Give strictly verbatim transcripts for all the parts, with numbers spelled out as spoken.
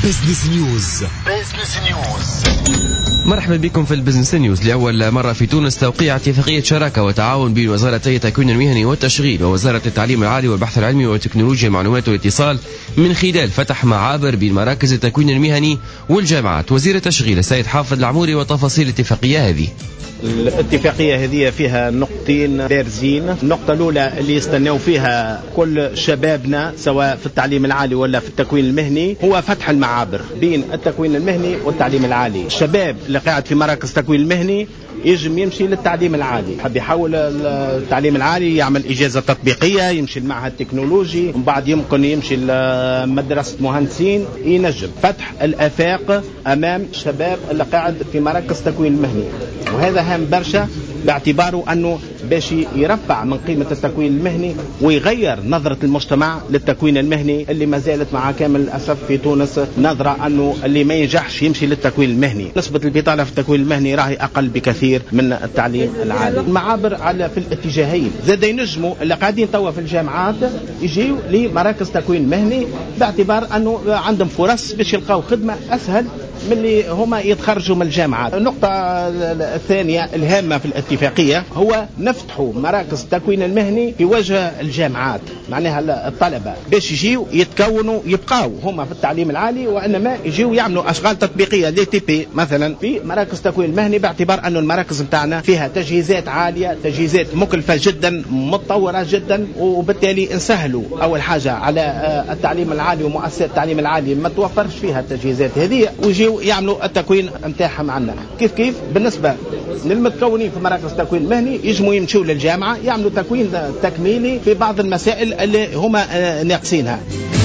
بزنس نيوز. بزنس نيوز. مرحبا بكم في البزنس نيوز. لأول مرة في تونس توقيع اتفاقية شراكة وتعاون بين وزارتي التكوين المهني والتشغيل ووزارة التعليم العالي والبحث العلمي وتكنولوجيا المعلومات والاتصال من خلال فتح معابر بين مراكز التكوين المهني والجامعات. وزير التشغيل السيد حافظ العموري وتفاصيل الاتفاقية هذه. الاتفاقية هذه فيها نقطتين بارزين. النقطة الأولى اللي يستنوا فيها كل شبابنا سواء في التعليم العالي ولا في التكوين المهني هو فتح المعابر بين التكوين المهني والتعليم العالي. الشباب اللي قاعد في مراكز التكوين المهني يجم يمشي للتعليم العالي، حب يحول التعليم العالي يعمل إجازة تطبيقية، يمشي المعهد التكنولوجي، ومن بعد يمكن يمشي لمدرسة مهندسين. ينجم فتح الآفاق أمام الشباب اللي قاعد في مراكز التكوين المهني، وهذا هام برشا باعتباره أنه باش يرفع من قيمة التكوين المهني ويغير نظرة المجتمع للتكوين المهني اللي ما زالت مع كامل الأسف في تونس نظرة أنه اللي ما ينجحش يمشي للتكوين المهني. نسبة البطالة في التكوين المهني راهي أقل بكثير من التعليم العالي. المعابر على في الاتجاهين، زاد ينجموا اللي قاعدين توا في الجامعات يجيوا لمراكز تكوين مهني باعتبار أنه عندهم فرص باش يلقاو خدمة أسهل من اللي هما يتخرجوا من الجامعات. النقطة الثانية الهامة في الاتفاقية هو نفتحوا مراكز التكوين المهني في وجه الجامعات، معناها الطلبة باش يجيوا يتكونوا يبقاو هما في التعليم العالي، وإنما يجيوا يعملوا أشغال تطبيقية دي تي بي مثلا في مراكز التكوين المهني، باعتبار أنه المراكز متاعنا فيها تجهيزات عالية، تجهيزات مكلفة جدا، متطورة جدا، وبالتالي نسهلوا أول حاجة على التعليم العالي ومؤسسات التعليم العالي ما توفرش فيها التجهيزات هذه، ويجيوا يعملوا التكوين متاعهم عندنا. كيف كيف بالنسبة للمتكونين في مراكز التكوين المهني يجموا يمشوا للجامعة يعملوا تكوين تكميلي في بعض المسائل اللي هما ناقصينها.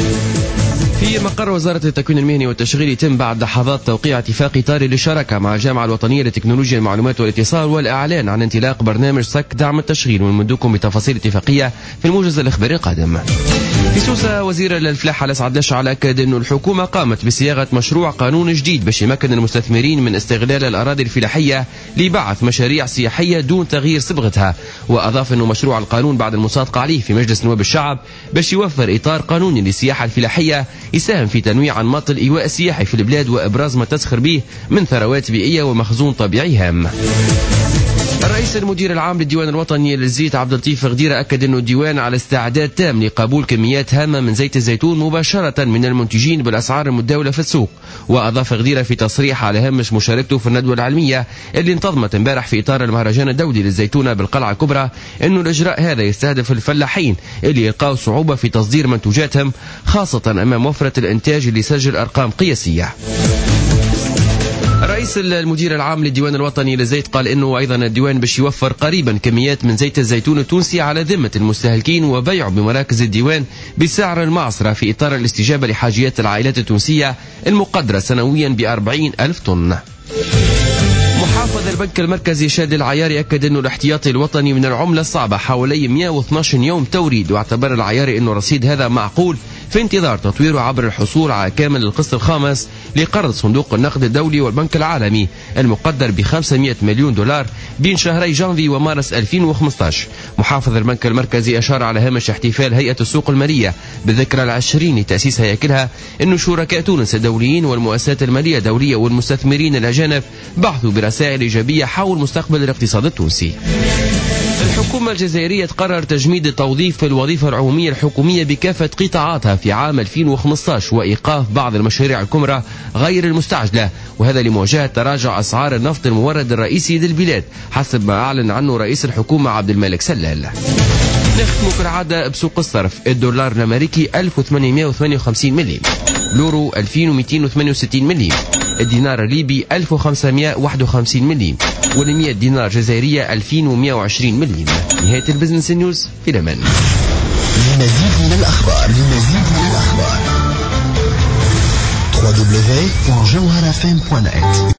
في مقر وزارة التكوين المهني والتشغيل يتم بعد لحظات توقيع اتفاق إطاري للشراكة مع الجامعة الوطنية لتكنولوجيا المعلومات والاتصال والإعلان عن انطلاق برنامج صك دعم التشغيل، ونمدكم بتفاصيل الاتفاقية في الموجز الإخباري القادم. في سوسة وزير الفلاحة الأسعد لشعل أكد أن الحكومة قامت بصياغة مشروع قانون جديد باش يمكن المستثمرين من استغلال الأراضي الفلاحية لبعث مشاريع سياحية دون تغيير صبغتها. وأضاف أنه مشروع القانون بعد المصادقة عليه في مجلس نواب الشعب باش يوفر إطار قانوني للسياحة الفلاحية يساهم في تنويع أنماط الإيواء السياحي في البلاد وإبراز ما تزخر به من ثروات بيئية ومخزون طبيعي هام. الرئيس المدير العام للديوان الوطني للزيت عبد اللطيف غديرة أكد أن الديوان على استعداد تام لقبول كميات هامة من زيت الزيتون مباشرة من المنتجين بالأسعار المتداولة في السوق. وأضاف غديرة في تصريح على هامش مشاركته في الندوة العلمية اللي انتظمت امبارح في إطار المهرجان الدولي للزيتونة بالقلعة الكبرى أنه الإجراء هذا يستهدف الفلاحين اللي يلقاوا صعوبة في تصدير منتوجاتهم، خاصة أمام وفرة الإنتاج اللي سجل أرقام قياسية. رئيس المدير العام للديوان الوطني للزيت قال انه ايضا الديوان باش يوفر قريبا كميات من زيت الزيتون التونسي على ذمة المستهلكين وبيعه بمراكز الديوان بسعر المعصرة في اطار الاستجابة لحاجيات العائلات التونسية المقدرة سنويا بأربعين ألف طن. محافظ البنك المركزي شادي العياري أكد أنه الاحتياطي الوطني من العملة الصعبة حوالي مئة واثني عشر يوم توريد، واعتبر العياري أنه الرصيد هذا معقول في انتظار تطويره عبر الحصول على كامل القسط الخامس لقرض صندوق النقد الدولي والبنك العالمي المقدر ب خمسمئة مليون دولار بين شهري جانفي ومارس ألفين وخمسة عشر. محافظ البنك المركزي أشار على هامش احتفال هيئة السوق المالية بالذكرى العشرين لتأسيس هياكلها أنه شركاء تونس الدوليين والمؤسسات المالية الدولية والمستثمرين الأجانب بحثوا برسائل إيجابية حول مستقبل الاقتصاد التونسي. الحكومة الجزائرية تقرر تجميد التوظيف في الوظيفة العمومية الحكومية بكافة قطاعاتها في عام ألفين وخمسة عشر وإيقاف بعض المشاريع الكبرى غير المستعجلة، وهذا لمواجهة تراجع أسعار النفط المورد الرئيسي للبلاد حسب ما أعلن عنه رئيس الحكومة عبد الملك سلال. نختم كالعادة بسوق الصرف. الدولار الأمريكي ألف وثمانمئة وثمانية وخمسين مليم، اليورو ألفين ومئتين وثمانية وستين مليم، الدينار الليبي ألف وخمسمئة وواحد وخمسين مليم، والمئة دينار جزائرية ألفين ومئة وعشرين مليم. نهاية البزنس نيوز في الأمان. لمزيد من الأخبار لمزيد من الأخبار دبليو دبليو دبليو دوت جوهر إف إم دوت نت.